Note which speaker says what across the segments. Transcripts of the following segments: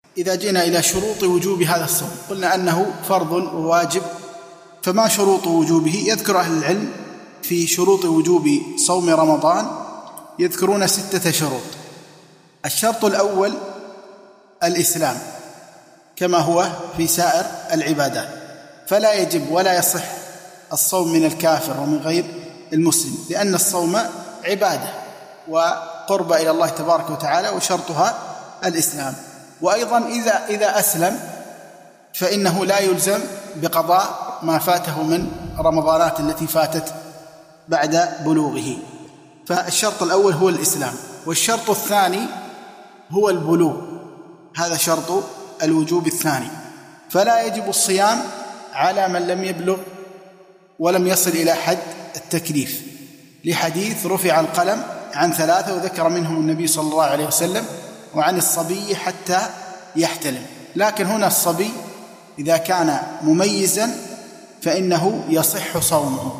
Speaker 1: إذا جئنا إلى شروط وجوب هذا الصوم قلنا أنه فرض وواجب، فما شروط وجوبه؟ يذكر أهل العلم في شروط وجوب صوم رمضان يذكرون 6 شروط. الشرط الأول الإسلام كما هو في سائر العبادات، فلا يجب ولا يصح الصوم من الكافر ومن غير المسلم، لأن الصوم عبادة وقرب إلى الله تبارك وتعالى، وشرطها الإسلام. وأيضا إذا أسلم فإنه لا يلزم بقضاء ما فاته من رمضانات التي فاتت بعد بلوغه. فالشرط الأول هو الإسلام. والشرط الثاني هو البلوغ، هذا شرط الوجوب الثاني، فلا يجب الصيام على من لم يبلغ ولم يصل إلى حد التكليف، لحديث رفع القلم عن 3 وذكر منهم النبي صلى الله عليه وسلم وعن الصبي حتى يحتلم. لكن هنا الصبي إذا كان مميزا فإنه يصح صومه،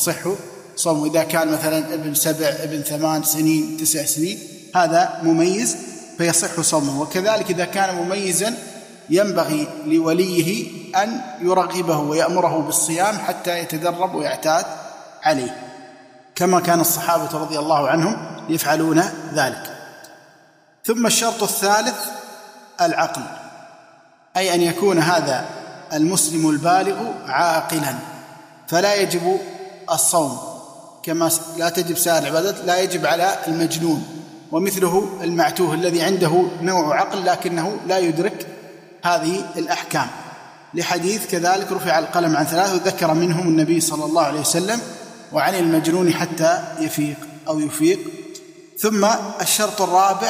Speaker 1: إذا كان مثلا ابن 7 ابن 8 سنين 9 سنين هذا مميز فيصح صومه. وكذلك إذا كان مميزا ينبغي لوليه أن يرغبه ويأمره بالصيام حتى يتدرب ويعتاد عليه، كما كان الصحابة رضي الله عنهم يفعلون ذلك. ثم الشرط الثالث العقل، أي أن يكون هذا المسلم البالغ عاقلا، فلا يجب الصوم كما لا تجب سائر العبادات، لا يجب على المجنون ومثله المعتوه الذي عنده نوع عقل لكنه لا يدرك هذه الأحكام، لحديث كذلك رفع القلم عن 3 وذكر منهم النبي صلى الله عليه وسلم وعن المجنون حتى يفيق. ثم الشرط الرابع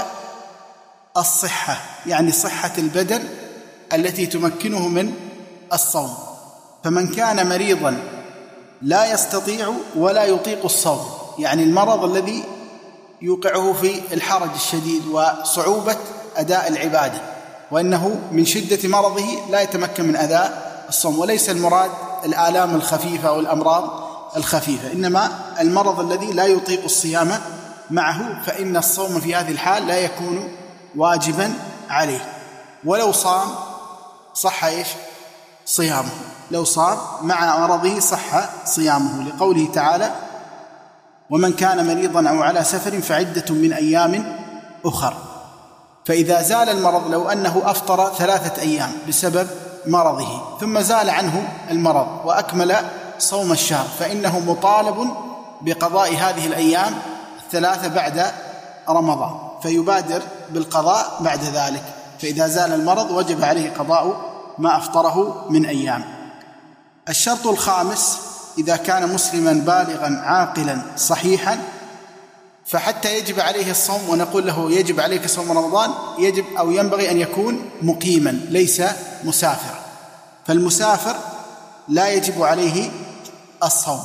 Speaker 1: الصحة، يعني صحة البدن التي تمكنه من الصوم. فمن كان مريضا لا يستطيع ولا يطيق الصوم، يعني المرض الذي يوقعه في الحرج الشديد وصعوبة أداء العبادة، وأنه من شدة مرضه لا يتمكن من أداء الصوم، وليس المراد الآلام الخفيفة أو الأمراض الخفيفة، إنما المرض الذي لا يطيق الصيام معه، فإن الصوم في هذه الحال لا يكون واجبا عليه، ولو صام صح صيامه، لو صام مع مرضه صح صيامه، لقوله تعالى ومن كان مريضا أو على سفر فعدة من أيام أخر. فإذا زال المرض، لو أنه أفطر 3 أيام بسبب مرضه ثم زال عنه المرض وأكمل صوم الشهر، فإنه مطالب بقضاء هذه الأيام 3 بعد رمضان، فيبادر بالقضاء بعد ذلك. فإذا زال المرض وجب عليه قضاء ما أفطره من أيام. الشرط الخامس إذا كان مسلما بالغا عاقلا صحيحا، فحتى يجب عليه الصوم ونقول له يجب عليك صوم رمضان يجب أو ينبغي أن يكون مقيما ليس مسافرا، فالمسافر لا يجب عليه الصوم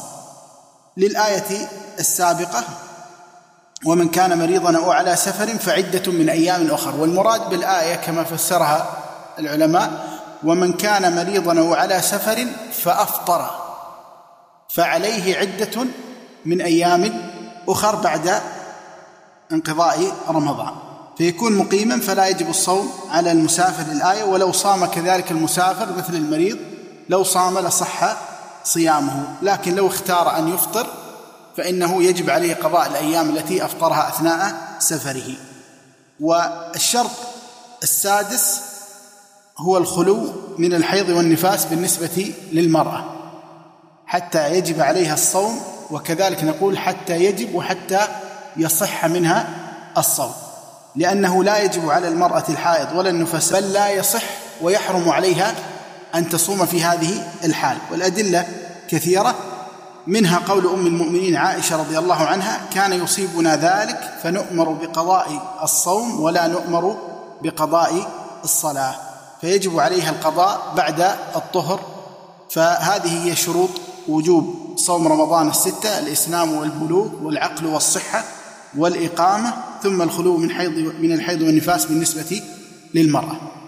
Speaker 1: للآية السابقة ومن كان مريضا أو على سفر فعدة من أيام أخر. والمراد بالآية كما فسرها العلماء ومن كان مريضا أو على سفر فأفطر فعليه عدة من أيام أخر بعد انقضاء رمضان، فيكون مقيما فلا يجب الصوم على المسافر الآية. ولو صام كذلك المسافر مثل المريض لو صام لصح صيامه، لكن لو اختار أن يفطر فإنه يجب عليه قضاء الأيام التي أفطرها أثناء سفره. والشرط السادس هو الخلو من الحيض والنفاس بالنسبة للمرأة حتى يجب عليها الصوم، وكذلك نقول حتى يجب وحتى يصح منها الصوم، لأنه لا يجب على المرأة الحائض ولا النفاس، بل لا يصح ويحرم عليها أن تصوم في هذه الحال. والأدلة كثيرة، منها قول أم المؤمنين عائشة رضي الله عنها كان يصيبنا ذلك فنؤمر بقضاء الصوم ولا نؤمر بقضاء الصلاة، فيجب عليها القضاء بعد الطهر. فهذه هي شروط وجوب صوم رمضان 6: الإسلام والبلوغ والعقل والصحة والإقامة، ثم الخلو من الحيض والنفاس بالنسبة للمرأة.